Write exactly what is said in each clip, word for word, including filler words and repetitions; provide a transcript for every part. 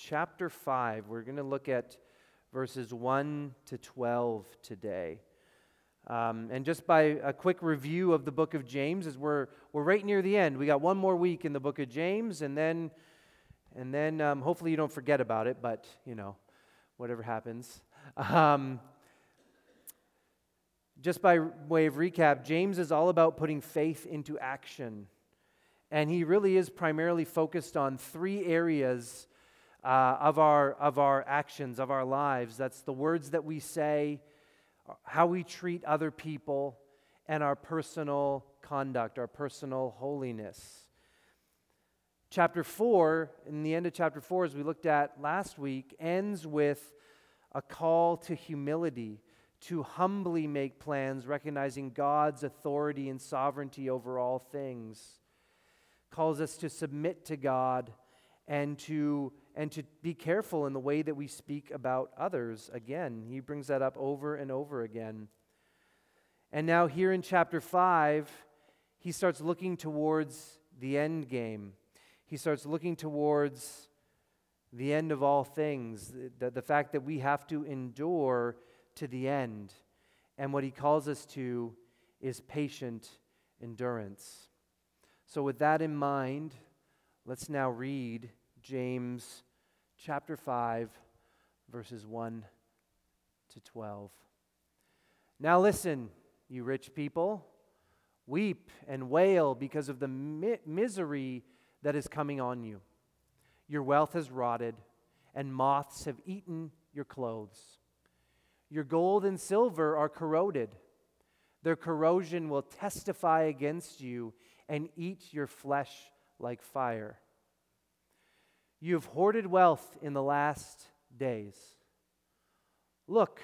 chapter five. We're going to look at verses one to twelve today. Um, and just by a quick review of the book of James, as we're we're right near the end. We got one more week in the book of James, and then and then um, hopefully you don't forget about it. But you know, whatever happens. Um, just by way of recap, James is all about putting faith into action. And he really is primarily focused on three areas uh, of our of our actions, of our lives. That's the words that we say, how we treat other people, and our personal conduct, our personal holiness. Chapter four, in the end of chapter four, as we looked at last week, ends with a call to humility, to humbly make plans, recognizing God's authority and sovereignty over all things. Calls us to submit to God and to and to be careful in the way that we speak about others. Again, he brings that up over and over again. And now here in chapter five, he starts looking towards the end game. He starts looking towards the end of all things, the, the fact that we have to endure to the end. And what he calls us to is patient endurance. So with that in mind, let's now read James chapter five, verses one to twelve. Now listen, you rich people, weep and wail because of the mi- misery that is coming on you. Your wealth has rotted, and moths have eaten your clothes. Your gold and silver are corroded. Their corrosion will testify against you and eat your flesh like fire. You have hoarded wealth in the last days. Look,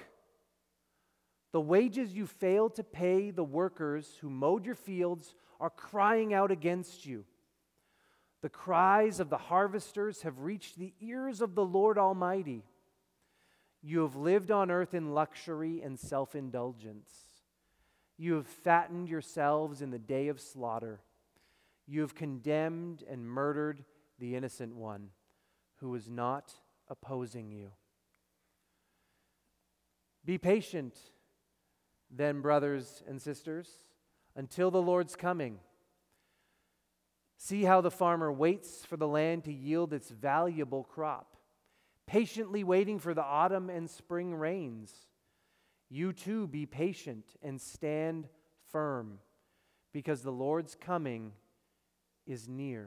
the wages you failed to pay the workers who mowed your fields are crying out against you. The cries of the harvesters have reached the ears of the Lord Almighty. You have lived on earth in luxury and self-indulgence. You have fattened yourselves in the day of slaughter. You have condemned and murdered the innocent one who was not opposing you. Be patient, then, brothers and sisters, until the Lord's coming. See how the farmer waits for the land to yield its valuable crop, patiently waiting for the autumn and spring rains. You too be patient and stand firm, because the Lord's coming is near.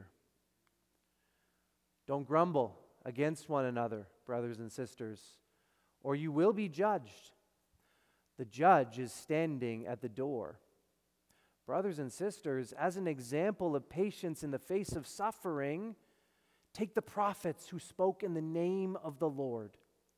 Don't grumble against one another, brothers and sisters, or you will be judged. The judge is standing at the door. Brothers and sisters, as an example of patience in the face of suffering, take the prophets who spoke in the name of the Lord.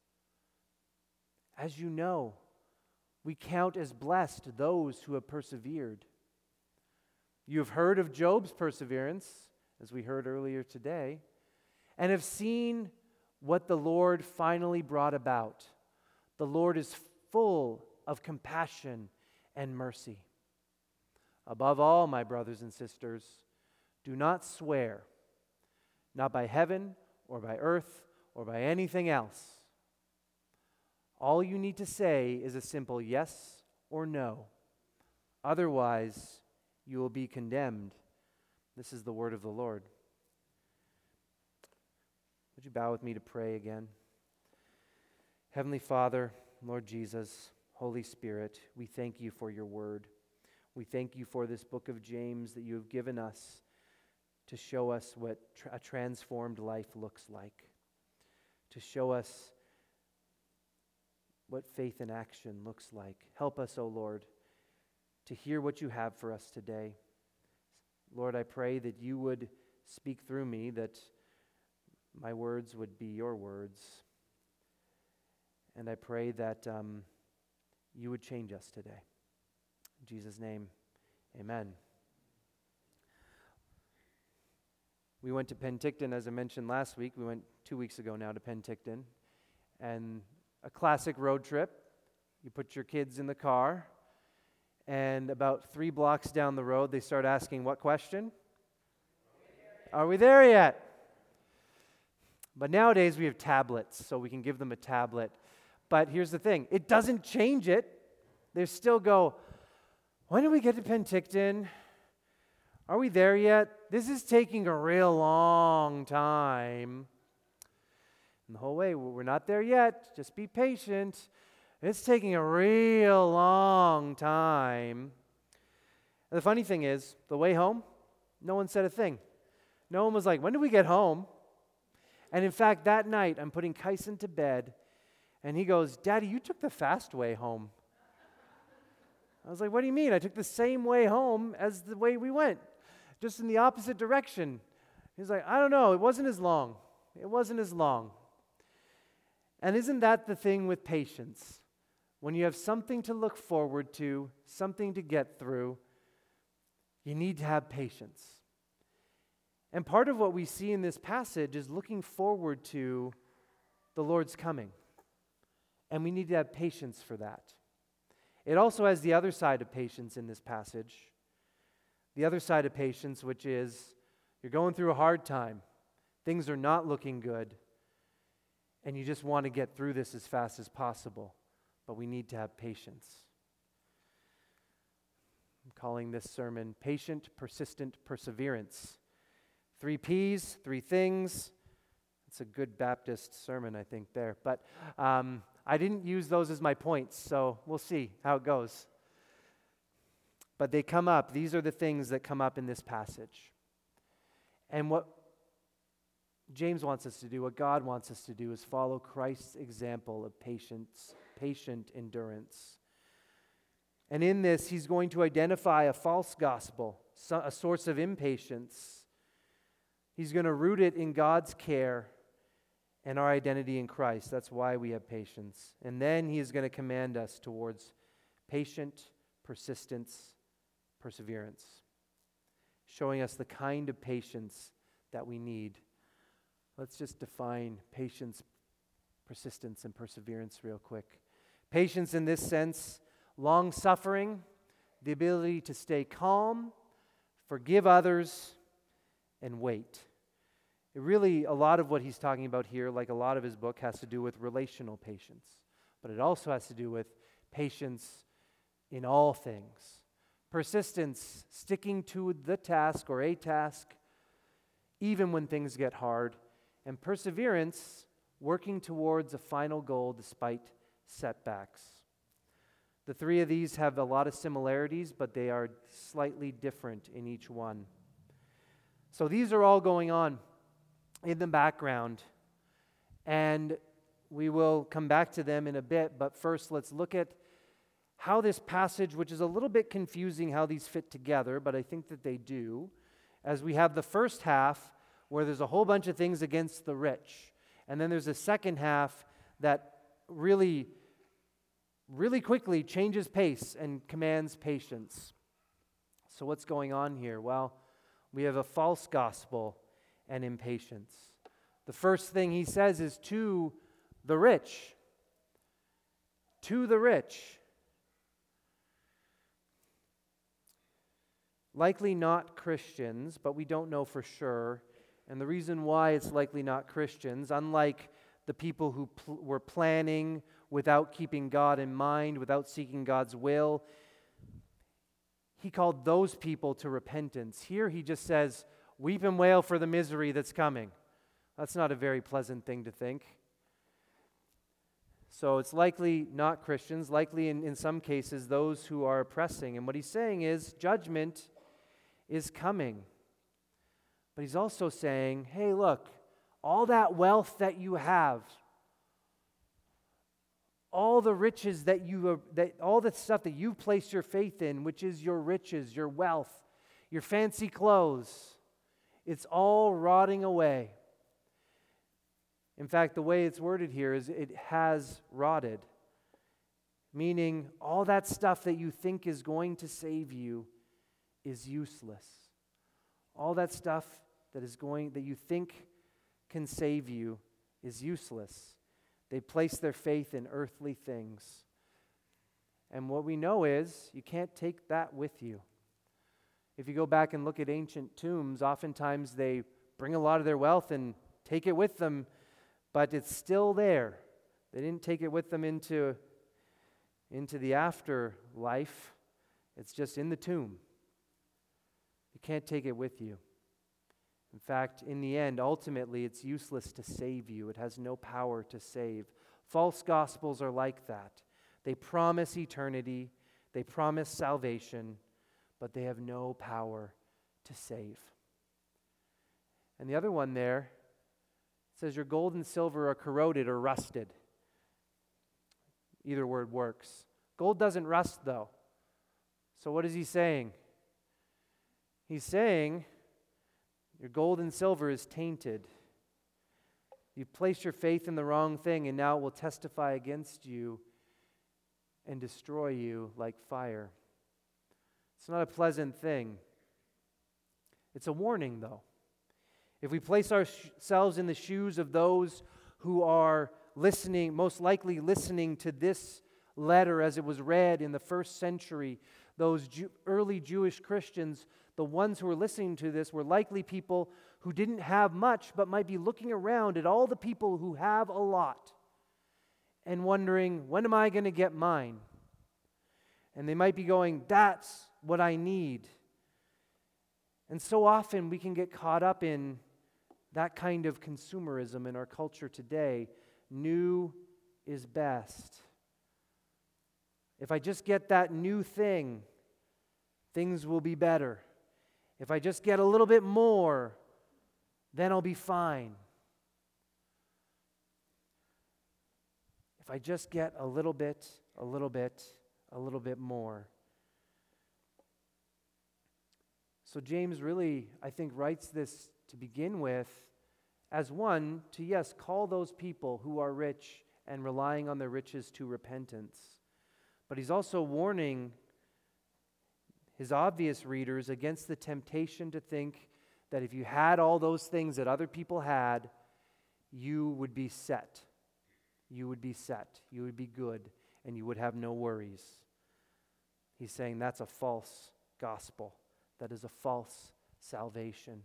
As you know, we count as blessed those who have persevered. You have heard of Job's perseverance, as we heard earlier today, and have seen what the Lord finally brought about. The Lord is full of compassion and mercy. Above all, my brothers and sisters, do not swear, not by heaven or by earth or by anything else. All you need to say is a simple yes or no. Otherwise, you will be condemned. This is the word of the Lord. Would you bow with me to pray again? Heavenly Father, Lord Jesus, Holy Spirit, we thank you for your word. We thank you for this book of James that you have given us to show us what tra- a transformed life looks like, to show us what faith in action looks like. Help us, O Lord, to hear what you have for us today. Lord, I pray that you would speak through me, that my words would be your words. And I pray that um, you would change us today. In Jesus' name, amen. We went to Penticton, as I mentioned last week. We went two weeks ago now to Penticton. And a classic road trip. You put your kids in the car, and about three blocks down the road, they start asking what question? Are we there yet? But nowadays we have tablets, so we can give them a tablet. But here's the thing, it doesn't change it. They still go, when do we get to Penticton? Are we there yet? This is taking a real long time. And the whole way, we're not there yet. Just be patient. It's taking a real long time. And the funny thing is, the way home, no one said a thing. No one was like, when do we get home? And in fact, that night, I'm putting Kyson to bed, and he goes, Daddy, you took the fast way home. I was like, what do you mean? I took the same way home as the way we went, just in the opposite direction. He's like, I don't know, it wasn't as long. It wasn't as long. And isn't that the thing with patience? When you have something to look forward to, something to get through, you need to have patience. And part of what we see in this passage is looking forward to the Lord's coming. And we need to have patience for that. It also has the other side of patience in this passage. The other side of patience, which is you're going through a hard time. Things are not looking good. And you just want to get through this as fast as possible. But we need to have patience. I'm calling this sermon Patient, Persistent Perseverance. Three P's, three things. It's a good Baptist sermon, I think, there. But um, I didn't use those as my points, so we'll see how it goes. But they come up. These are the things that come up in this passage. And what James wants us to do, what God wants us to do, is follow Christ's example of patience, patient endurance. And in this, he's going to identify a false gospel, a source of impatience. He's going to root it in God's care and our identity in Christ. That's why we have patience. And then he is going to command us towards patient persistence, perseverance, showing us the kind of patience that we need. Let's just define patience, persistence, and perseverance real quick. Patience in this sense, long-suffering, the ability to stay calm, forgive others, and wait. It really, a lot of what he's talking about here, like a lot of his book, has to do with relational patience. But it also has to do with patience in all things. Persistence, sticking to the task or a task, even when things get hard. And perseverance, working towards a final goal despite setbacks. The three of these have a lot of similarities, but they are slightly different in each one. So these are all going on in the background, and we will come back to them in a bit, but first let's look at how this passage, which is a little bit confusing how these fit together, but I think that they do, as we have the first half where there's a whole bunch of things against the rich, and then there's a second half that really, really quickly changes pace and commands patience. So what's going on here? Well, we have a false gospel and impatience. The first thing he says is to the rich. To the rich. Likely not Christians, but we don't know for sure. And the reason why it's likely not Christians, unlike the people who pl- were planning without keeping God in mind, without seeking God's will, he called those people to repentance. Here he just says, weep and wail for the misery that's coming. That's not a very pleasant thing to think. So it's likely not Christians, likely in, in some cases those who are oppressing. And what he's saying is judgment is coming. But he's also saying, hey, look, all that wealth that you have, all the riches that you are, that all the stuff that you've placed your faith in, which is your riches, your wealth, your fancy clothes, it's all rotting away. In fact, the way it's worded here is it has rotted, meaning all that stuff that you think is going to save you is useless. All that stuff that is going that you think can save you is useless. They place their faith in earthly things. And what we know is you can't take that with you. If you go back and look at ancient tombs, oftentimes they bring a lot of their wealth and take it with them but it's still there. They didn't take it with them into, into the afterlife. It's just in the tomb. You can't take it with you. In fact, in the end, ultimately, it's useless to save you. It has no power to save. False gospels are like that. They promise eternity, they promise salvation, but they have no power to save. And the other one there says, your gold and silver are corroded or rusted. Either word works. Gold doesn't rust, though. So what is he saying? He's saying, your gold and silver is tainted. You've placed your faith in the wrong thing, and now it will testify against you and destroy you like fire. It's not a pleasant thing. It's a warning, though. If we place ourselves in the shoes of those who are listening, most likely listening to this letter as it was read in the first century, those Jew- early Jewish Christians, the ones who were listening to this were likely people who didn't have much but might be looking around at all the people who have a lot and wondering, when am I going to get mine? And they might be going, that's what I need. And so often we can get caught up in that kind of consumerism in our culture today. New is best. If I just get that new thing, things will be better. If I just get a little bit more, then I'll be fine. If I just get a little bit, a little bit, a little bit more. So James really, I think, writes this to begin with as one to, yes, call those people who are rich and relying on their riches to repentance. But he's also warning his obvious readers against the temptation to think that if you had all those things that other people had, you would be set. You would be set. You would be good, and you would have no worries. He's saying that's a false gospel. That is a false salvation.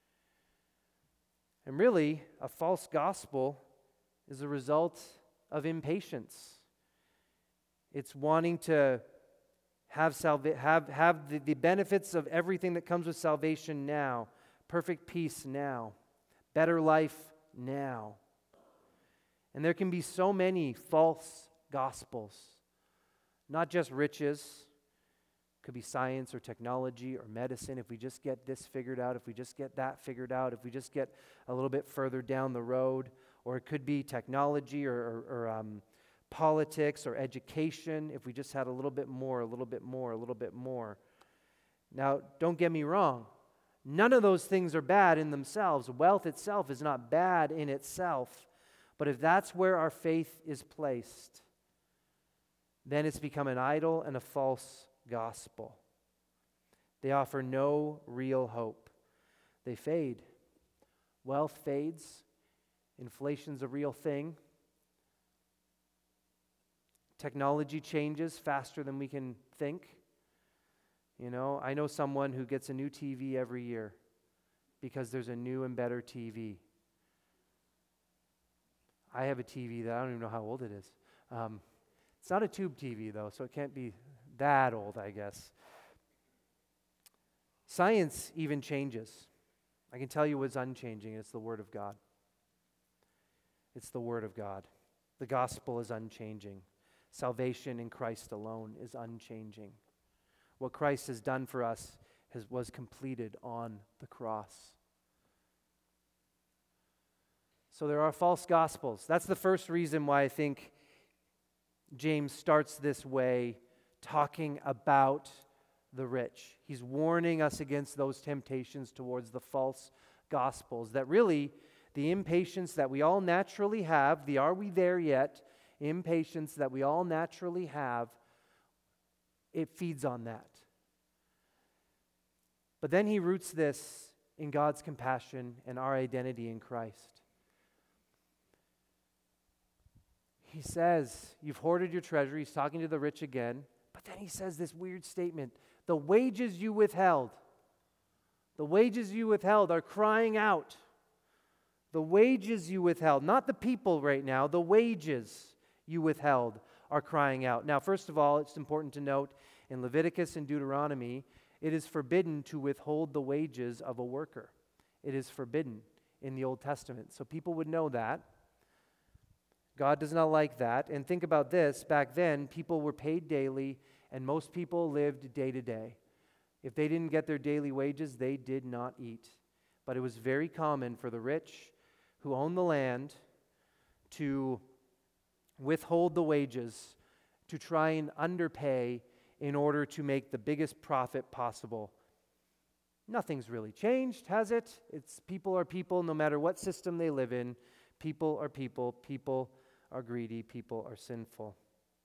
And really, a false gospel is a result of impatience. It's wanting to have salva- have, have the, the benefits of everything that comes with salvation now. Perfect peace now. Better life now. And there can be so many false gospels. Not just riches. Could be science or technology or medicine. If we just get this figured out, if we just get that figured out, if we just get a little bit further down the road. Or it could be technology or, or, or um, politics or education. If we just had a little bit more, a little bit more, a little bit more. Now, don't get me wrong. None of those things are bad in themselves. Wealth itself is not bad in itself. But if that's where our faith is placed, then it's become an idol and a false gospel. They offer no real hope. They fade. Wealth fades. Inflation's a real thing. Technology changes faster than we can think. You know, I know someone who gets a new T V every year because there's a new and better T V. I have a T V that I don't even know how old it is. Um, it's not a tube T V, though, so it can't be that old, I guess. Science even changes. I can tell you what's unchanging. It's the Word of God. It's the Word of God. The gospel is unchanging. Salvation in Christ alone is unchanging. What Christ has done for us has, was completed on the cross. So there are false gospels. That's the first reason why I think James starts this way, talking about the rich. He's warning us against those temptations towards the false gospels, that really the impatience that we all naturally have, the are we there yet, impatience that we all naturally have, it feeds on that. But then he roots this in God's compassion and our identity in Christ. He says, you've hoarded your treasure. He's talking to the rich again. But then he says this weird statement, the wages you withheld, the wages you withheld are crying out. The wages you withheld, not the people right now, the wages you withheld are crying out. Now, first of all, it's important to note in Leviticus and Deuteronomy, it is forbidden to withhold the wages of a worker. It is forbidden in the Old Testament. So people would know that. God does not like that. And think about this. Back then, people were paid daily, and most people lived day to day. If they didn't get their daily wages, they did not eat. But it was very common for the rich who owned the land to withhold the wages, to try and underpay in order to make the biggest profit possible. Nothing's really changed, has it? It's people are people no matter what system they live in. People are people. People are greedy. People are sinful.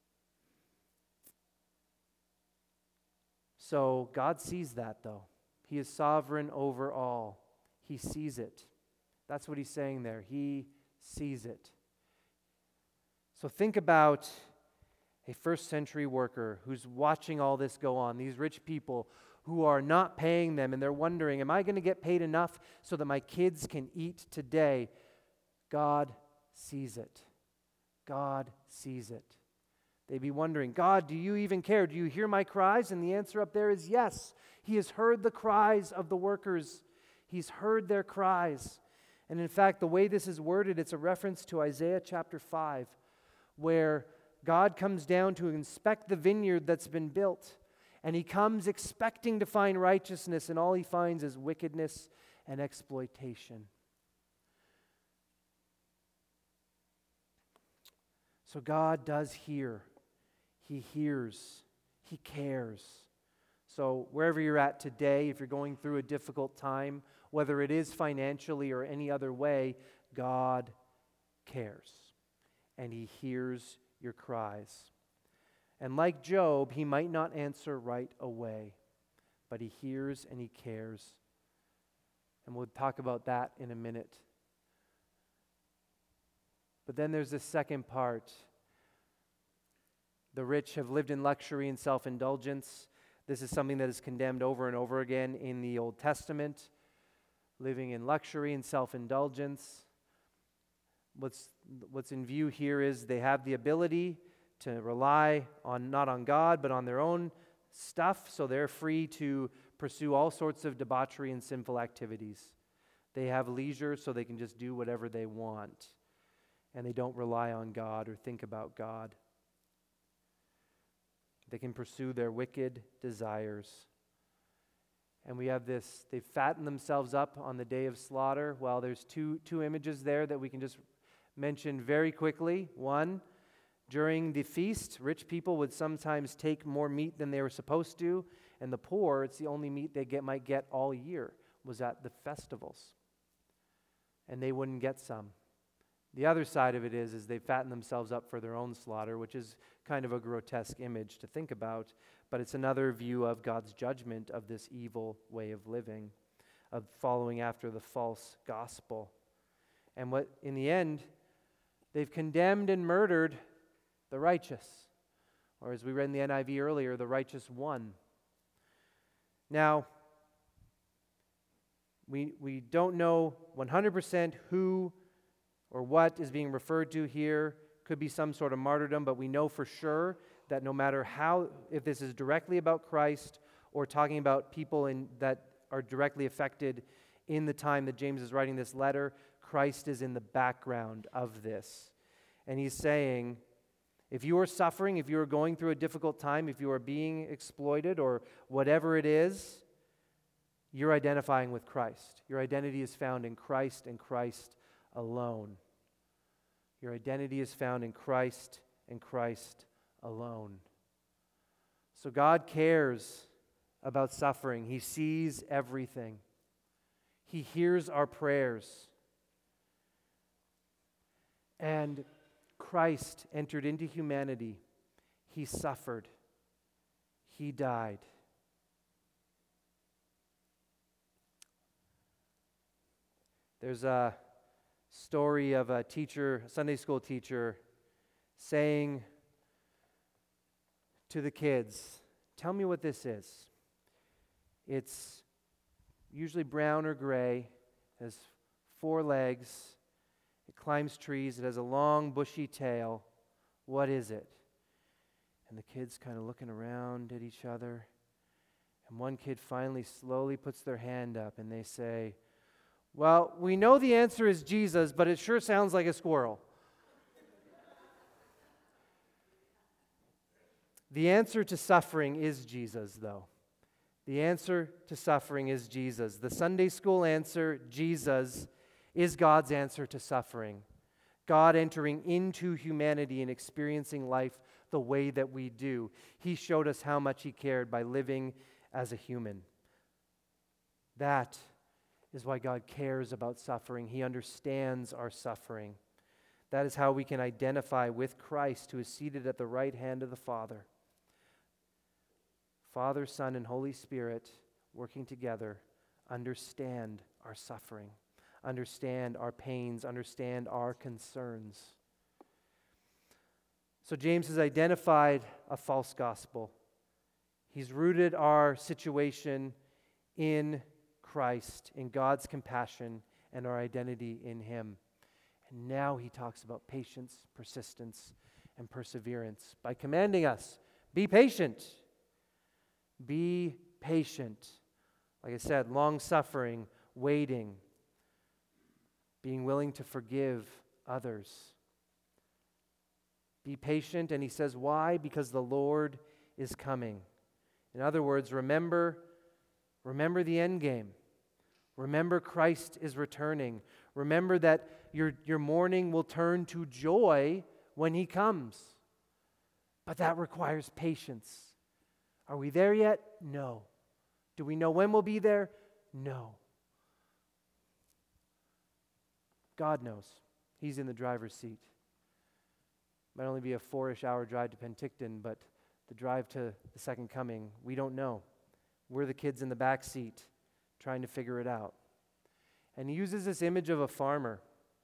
So God sees that, though. He is sovereign over all. He sees it. That's what he's saying there. He sees it. So think about a first century worker who's watching all this go on, these rich people who are not paying them, and they're wondering, am I going to get paid enough so that my kids can eat today? God sees it. God sees it. They'd be wondering, God, do you even care? Do you hear my cries? And the answer up there is yes. He has heard the cries of the workers. He's heard their cries. And in fact, the way this is worded, it's a reference to Isaiah chapter five, where God comes down to inspect the vineyard that's been built. And he comes expecting to find righteousness, and all he finds is wickedness and exploitation. So God does hear. He hears. He cares. So wherever you're at today, if you're going through a difficult time, whether it is financially or any other way, God cares. And he hears your cries. And like Job, he might not answer right away, but he hears and he cares. And we'll talk about that in a minute. But then there's the second part. The rich have lived in luxury and self-indulgence. This is something that is condemned over and over again in the Old Testament. Living in luxury and self-indulgence. What's, what's in view here is they have the ability to rely on not on God, but on their own stuff, so they're free to pursue all sorts of debauchery and sinful activities. They have leisure, so they can just do whatever they want, and they don't rely on God or think about God. They can pursue their wicked desires. And we have this, they fatten themselves up on the day of slaughter. Well, there's two, two images there that we can just mention very quickly. One, during the feast, rich people would sometimes take more meat than they were supposed to, and the poor, it's the only meat they get might get all year, was at the festivals. And they wouldn't get some. The other side of it is, is they fatten themselves up for their own slaughter, which is kind of a grotesque image to think about, but it's another view of God's judgment of this evil way of living, of following after the false gospel. And what, in the end, they've condemned and murdered the righteous, or as we read in the N I V earlier, the righteous one. Now, we, we don't know one hundred percent who or what is being referred to here. Could be some sort of martyrdom, but we know for sure that no matter how, if this is directly about Christ or talking about people in, that are directly affected in the time that James is writing this letter, Christ is in the background of this. And he's saying, if you are suffering, if you are going through a difficult time, if you are being exploited or whatever it is, you're identifying with Christ. Your identity is found in Christ and Christ alone. Your identity is found in Christ and Christ alone. So God cares about suffering. He sees everything. He hears our prayers. And Christ entered into humanity. He suffered. He died. There's a story of a teacher, a Sunday school teacher, saying to the kids, tell me what this is. It's usually brown or gray, has four legs, climbs trees. It has a long, bushy tail. What is it? And the kids kind of looking around at each other. And one kid finally slowly puts their hand up and they say, well, we know the answer is Jesus, but it sure sounds like a squirrel. The answer to suffering is Jesus, though. The answer to suffering is Jesus. The Sunday school answer, Jesus, is God's answer to suffering. God entering into humanity and experiencing life the way that we do. He showed us how much He cared by living as a human. That is why God cares about suffering. He understands our suffering. That is how we can identify with Christ, who is seated at the right hand of the Father. Father, Son, and Holy Spirit working together understand our suffering, understand our pains, understand our concerns. So James has identified a false gospel. He's rooted our situation in Christ, in God's compassion, and our identity in Him. And now he talks about patience, persistence, and perseverance by commanding us, be patient. Be patient. Like I said, long-suffering, waiting, being willing to forgive others. Be patient, and he says, why? Because the Lord is coming. In other words, remember, remember the end game. Remember Christ is returning. Remember that your, your mourning will turn to joy when He comes. But that requires patience. Are we there yet? No. Do we know when we'll be there? No. God knows. He's in the driver's seat. Might only be a four-ish hour drive to Penticton, but the drive to the second coming, we don't know. We're the kids in the back seat trying to figure it out. And he uses this image of a farmer.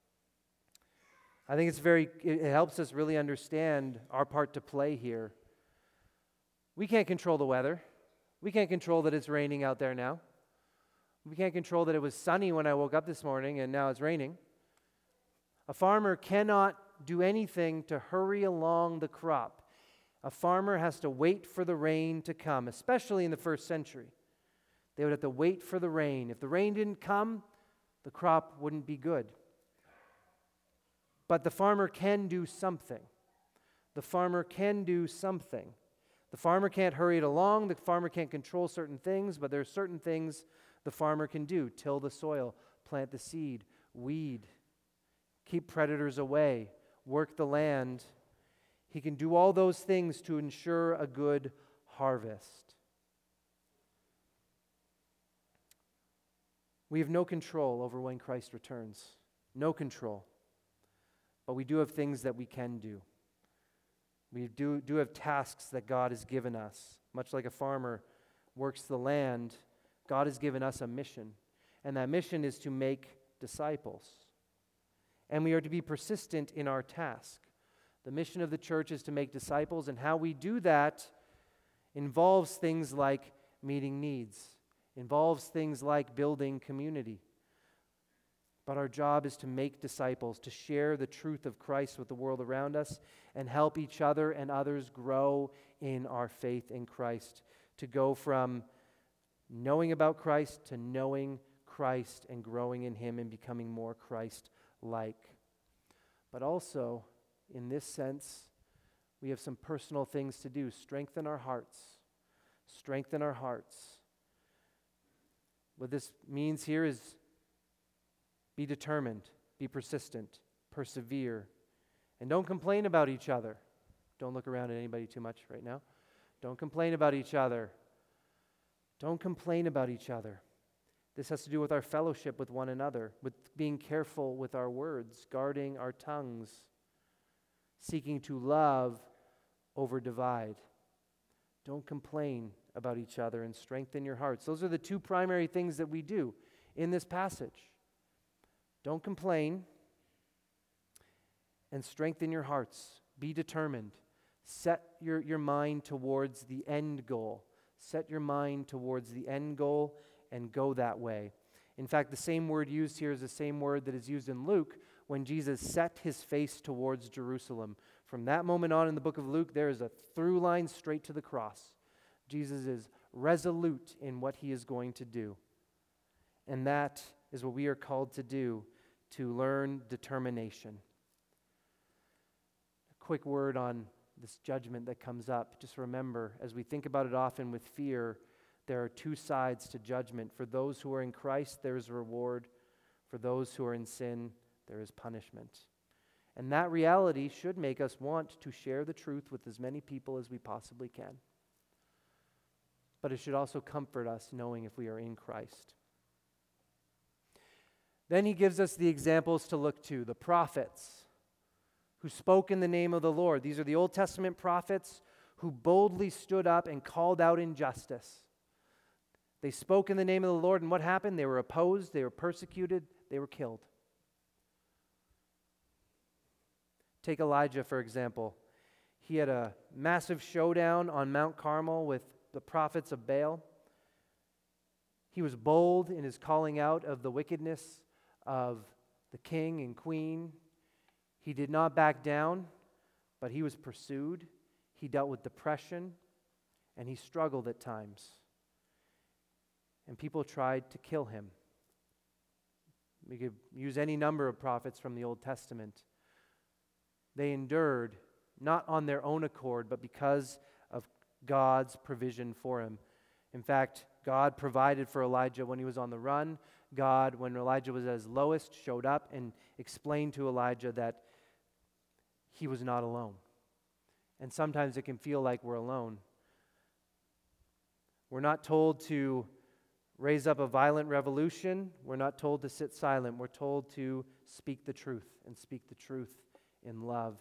I think it's very, it helps us really understand our part to play here. We can't control the weather. We can't control that it's raining out there now. We can't control that it was sunny when I woke up this morning and now it's raining. A farmer cannot do anything to hurry along the crop. A farmer has to wait for the rain to come, especially in the first century. They would have to wait for the rain. If the rain didn't come, the crop wouldn't be good. But the farmer can do something. The farmer can do something. The farmer can't hurry it along. The farmer can't control certain things, but there are certain things the farmer can do. Till the soil, plant the seed, weed, keep predators away, work the land. He can do all those things to ensure a good harvest. We have no control over when Christ returns. No control. But we do have things that we can do. We do, do have tasks that God has given us. Much like a farmer works the land, God has given us a mission. And that mission is to make disciples. And we are to be persistent in our task. The mission of the church is to make disciples, and how we do that involves things like meeting needs, involves things like building community. But our job is to make disciples, to share the truth of Christ with the world around us, and help each other and others grow in our faith in Christ, to go from knowing about Christ to knowing Christ and growing in Him and becoming more Christ-like. But also, in this sense, we have some personal things to do. Strengthen our hearts. Strengthen our hearts. What this means here is be determined, be persistent, persevere, and don't complain about each other. Don't look around at anybody too much right now. Don't complain about each other. Don't complain about each other. This has to do with our fellowship with one another, with being careful with our words, guarding our tongues, seeking to love over divide. Don't complain about each other and strengthen your hearts. Those are the two primary things that we do in this passage. Don't complain and strengthen your hearts. Be determined. Set your, your mind towards the end goal. Set your mind towards the end goal and go that way. In fact, the same word used here is the same word that is used in Luke when Jesus set his face towards Jerusalem. From that moment on in the book of Luke, there is a through line straight to the cross. Jesus is resolute in what he is going to do. And that is what we are called to do, to learn determination. A quick word on this judgment that comes up. Just remember, as we think about it often with fear, there are two sides to judgment. For those who are in Christ, there is reward. For those who are in sin, there is punishment. And that reality should make us want to share the truth with as many people as we possibly can. But it should also comfort us knowing if we are in Christ. Then he gives us the examples to look to, the prophets who spoke in the name of the Lord. These are the Old Testament prophets who boldly stood up and called out injustice. They spoke in the name of the Lord, and what happened? They were opposed, they were persecuted, they were killed. Take Elijah, for example. He had a massive showdown on Mount Carmel with the prophets of Baal. He was bold in his calling out of the wickedness of the king and queen. He did not back down, but he was pursued. He dealt with depression, and he struggled at times. And people tried to kill him. We could use any number of prophets from the Old Testament. They endured, not on their own accord, but because of God's provision for him. In fact, God provided for Elijah when he was on the run. God, when Elijah was at his lowest, showed up and explained to Elijah that he was not alone. And sometimes it can feel like we're alone. We're not told to raise up a violent revolution. We're not told to sit silent. We're told to speak the truth and speak the truth in love.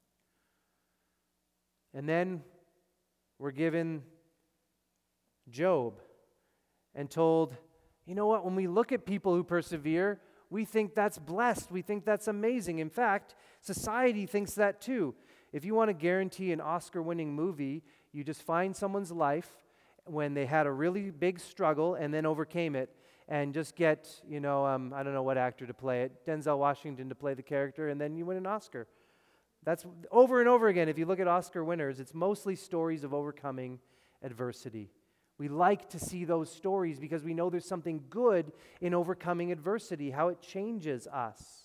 And then we're given Job and told, you know what, when we look at people who persevere, we think that's blessed. We think that's amazing. In fact, society thinks that too. If you want to guarantee an Oscar-winning movie, you just find someone's life when they had a really big struggle and then overcame it, and just get, you know, um, I don't know what actor to play it, Denzel Washington to play the character, and then you win an Oscar. That's over and over again. If you look at Oscar winners, it's mostly stories of overcoming adversity. We like to see those stories because we know there's something good in overcoming adversity, how it changes us.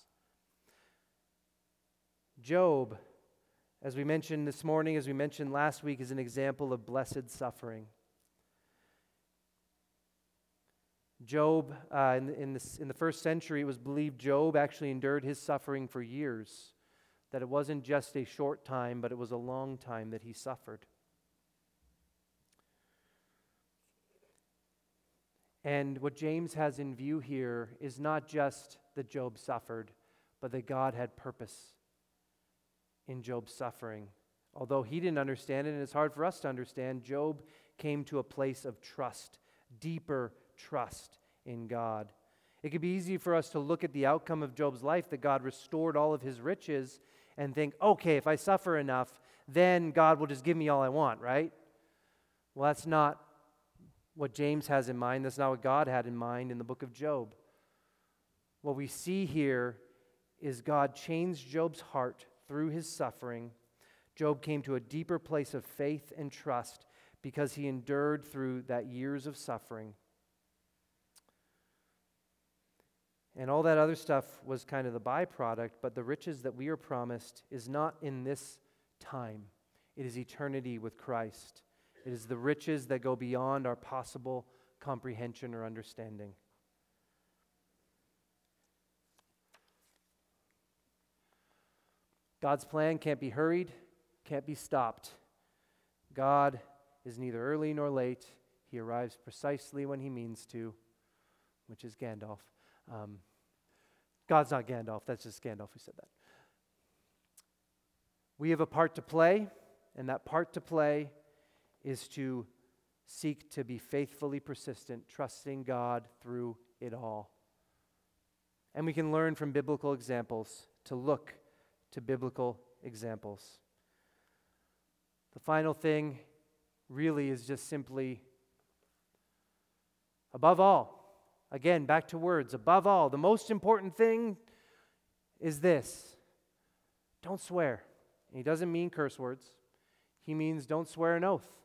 Job, as we mentioned this morning, as we mentioned last week, is an example of blessed suffering. Job, uh, in, in, this, in the first century, it was believed Job actually endured his suffering for years, that it wasn't just a short time, but it was a long time that he suffered. And what James has in view here is not just that Job suffered, but that God had purpose in Job's suffering. Although he didn't understand it, and it's hard for us to understand, Job came to a place of trust, deeper trust in God. It could be easy for us to look at the outcome of Job's life, that God restored all of his riches, and think, okay, if I suffer enough, then God will just give me all I want, right? Well, that's not what James has in mind. That's not what God had in mind in the book of Job. What we see here is God changed Job's heart through his suffering. Job came to a deeper place of faith and trust because he endured through that years of suffering. And all that other stuff was kind of the byproduct, but the riches that we are promised is not in this time. It is eternity with Christ. It is the riches that go beyond our possible comprehension or understanding. God's plan can't be hurried, can't be stopped. God is neither early nor late. He arrives precisely when he means to, which is Gandalf. Um, God's not Gandalf, that's just Gandalf who said that. We have a part to play, and that part to play is to seek to be faithfully persistent, trusting God through it all. And we can learn from biblical examples, to look to biblical examples. The final thing really is just simply, above all, again, back to words, above all, the most important thing is this: don't swear. And he doesn't mean curse words. He means don't swear an oath.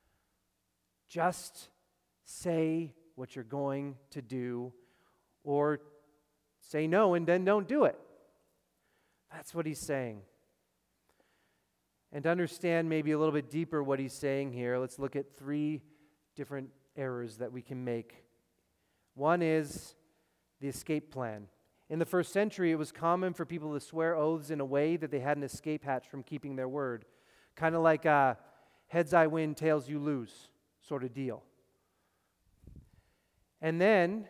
Just say what you're going to do, or say no and then don't do it. That's what he's saying. And to understand maybe a little bit deeper what he's saying here, let's look at three different errors that we can make. One is the escape plan. In the first century, it was common for people to swear oaths in a way that they had an escape hatch from keeping their word. Kind of like a heads I win, tails you lose sort of deal. And then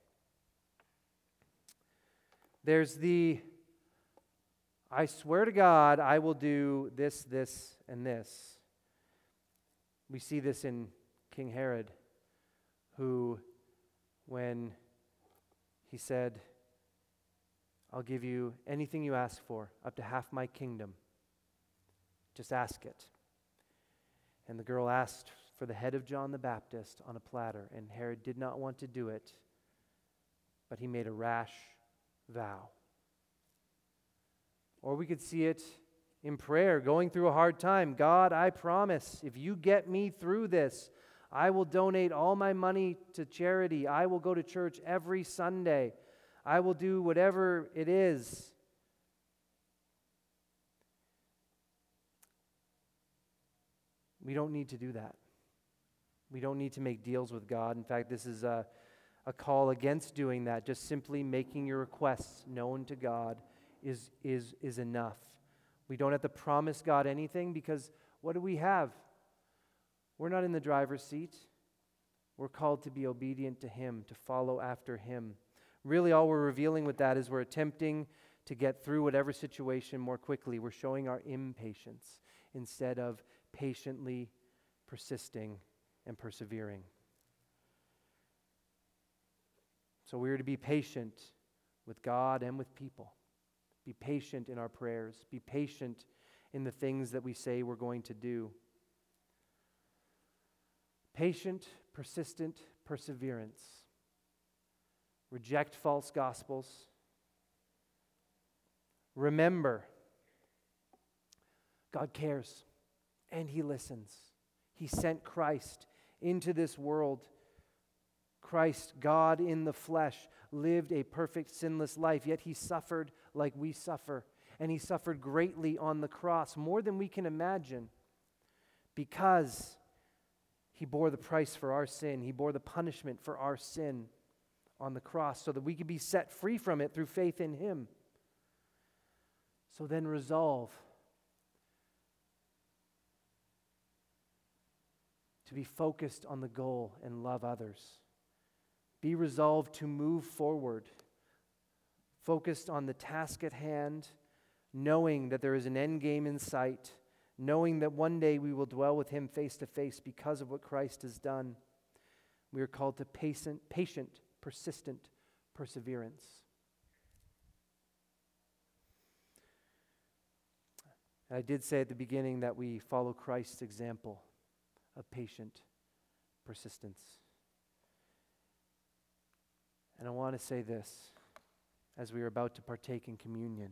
there's the, I swear to God, I will do this, this, and this. We see this in King Herod, who, when he said, I'll give you anything you ask for, up to half my kingdom. Just ask it. And the girl asked for the head of John the Baptist on a platter, and Herod did not want to do it, but he made a rash vow. Or we could see it in prayer, going through a hard time. God, I promise, if you get me through this, I will donate all my money to charity. I will go to church every Sunday. I will do whatever it is. We don't need to do that. We don't need to make deals with God. In fact, this is a, a call against doing that. Just simply making your requests known to God is, is, is enough. We don't have to promise God anything, because what do we have? We're not in the driver's seat. We're called to be obedient to Him, to follow after Him. Really, all we're revealing with that is we're attempting to get through whatever situation more quickly. We're showing our impatience instead of patiently persisting and persevering. So we are to be patient with God and with people. Be patient in our prayers. Be patient in the things that we say we're going to do. Patient, persistent perseverance. Reject false gospels. Remember, God cares and He listens. He sent Christ into this world. Christ, God in the flesh, lived a perfect, sinless life, yet He suffered like we suffer. And He suffered greatly on the cross, more than we can imagine, because He bore the price for our sin. He bore the punishment for our sin on the cross so that we could be set free from it through faith in Him. So then resolve to be focused on the goal and love others. Be resolved to move forward, focused on the task at hand, knowing that there is an end game in sight, knowing that one day we will dwell with Him face to face because of what Christ has done. We are called to patient, patient, persistent perseverance. I did say at the beginning that we follow Christ's example of patient persistence. And I want to say this as we are about to partake in communion.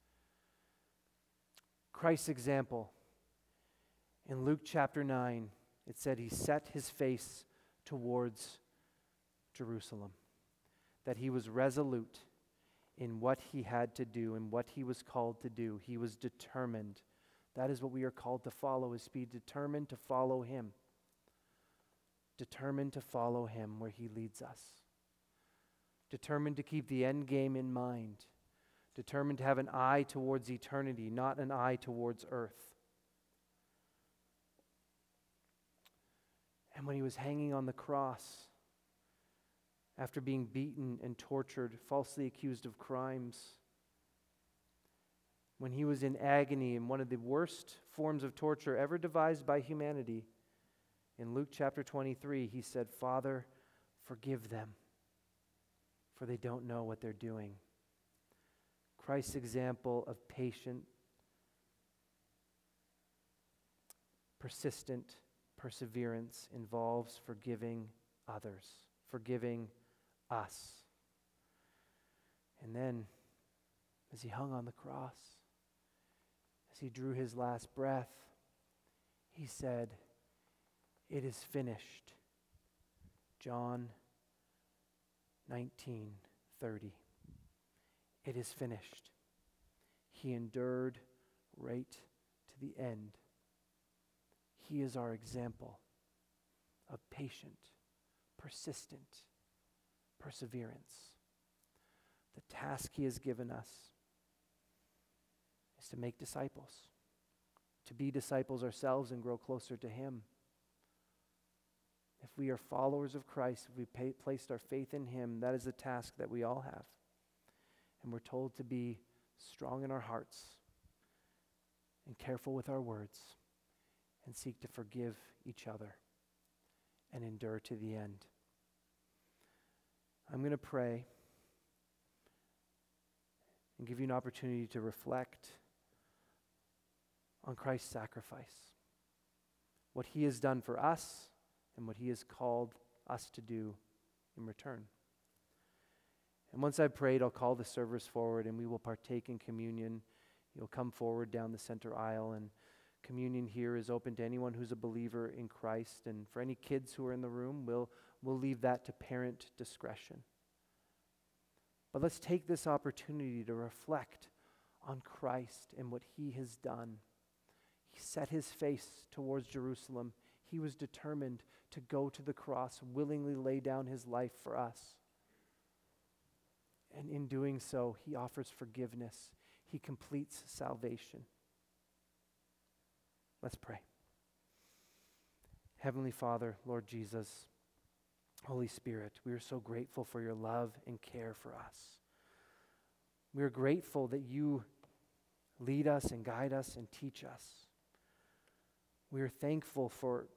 Christ's example, in Luke chapter nine, it said He set His face towards Jerusalem, that He was resolute in what He had to do and what He was called to do. He was determined. That is what we are called to follow, is be determined to follow Him. Determined to follow Him where He leads us. Determined to keep the end game in mind. Determined to have an eye towards eternity, not an eye towards earth. And when He was hanging on the cross, after being beaten and tortured, falsely accused of crimes, when He was in agony in one of the worst forms of torture ever devised by humanity, in Luke chapter twenty-three, He said, Father, forgive them, for they don't know what they're doing. Christ's example of patient, persistent perseverance involves forgiving others, forgiving us. And then, as he hung on the cross, as he drew his last breath, he said, "It is finished." John nineteen thirty. It is finished. He endured right to the end. He is our example of patient, persistent perseverance. The task he has given us is to make disciples, to be disciples ourselves and grow closer to him. If we are followers of Christ, if we pay, placed our faith in him, that is the task that we all have. And we're told to be strong in our hearts and careful with our words and seek to forgive each other and endure to the end. I'm going to pray and give you an opportunity to reflect on Christ's sacrifice, what he has done for us and what he has called us to do in return. And once I've prayed, I'll call the servers forward and we will partake in communion. You'll come forward down the center aisle, and communion here is open to anyone who's a believer in Christ. And for any kids who are in the room, we'll, we'll leave that to parent discretion. But let's take this opportunity to reflect on Christ and what he has done. He set his face towards Jerusalem. He was determined to go to the cross, willingly lay down his life for us. And in doing so, he offers forgiveness. He completes salvation. Let's pray. Heavenly Father, Lord Jesus, Holy Spirit, we are so grateful for your love and care for us. We are grateful that you lead us and guide us and teach us. We are thankful for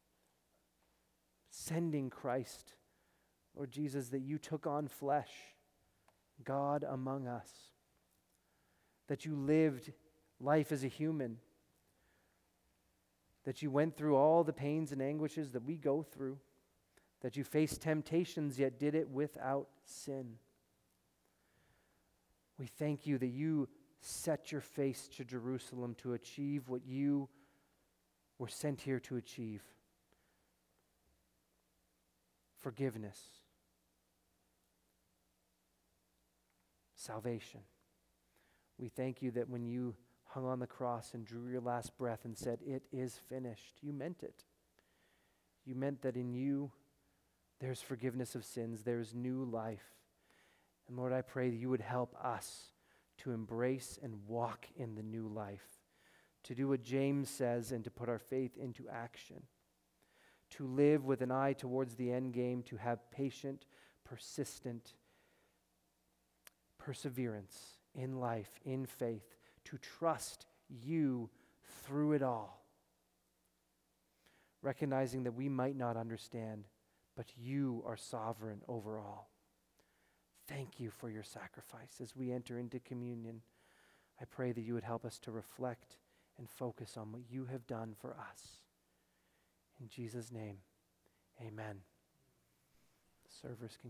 sending Christ, Lord Jesus, that you took on flesh, God among us, that you lived life as a human, that you went through all the pains and anguishes that we go through, that you faced temptations yet did it without sin. We thank you that you set your face to Jerusalem to achieve what you were sent here to achieve: forgiveness, salvation. We thank you that when you hung on the cross and drew your last breath and said, "It is finished," you meant it. You meant that in you there's forgiveness of sins, there's new life. And Lord, I pray that you would help us to embrace and walk in the new life, to do what James says and to put our faith into action, to live with an eye towards the end game, to have patient, persistent perseverance in life, in faith, to trust you through it all, recognizing that we might not understand, but you are sovereign over all. Thank you for your sacrifice. As we enter into communion, I pray that you would help us to reflect and focus on what you have done for us. In Jesus' name, amen. The servers can